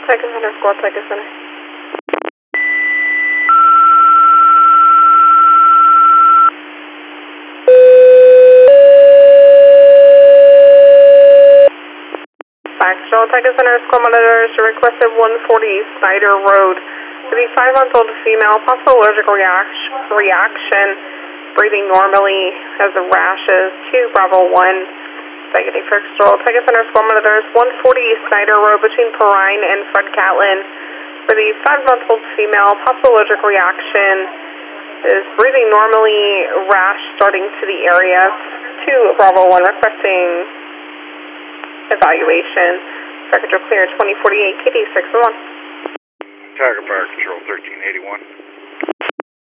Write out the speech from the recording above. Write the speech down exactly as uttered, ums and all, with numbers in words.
Tiger Center, Squad Tiger Center. Foxtrot Tiger Center, Squad Monitors requested one forty Snyder Road. For the five-month-old female, possible allergic reaction, reaction, breathing normally, has rashes, two Bravo one. Negative Foxtrot Tiger Center, Squad Monitors one forty Snyder Road between Perrine and Fred Catlin. For the five-month-old female, possible allergic reaction is breathing normally, rash starting to the area. two Bravo one requesting evaluation. Fire control clear twenty forty-eight, K D six one. Tiger Fire Control thirteen eighty-one.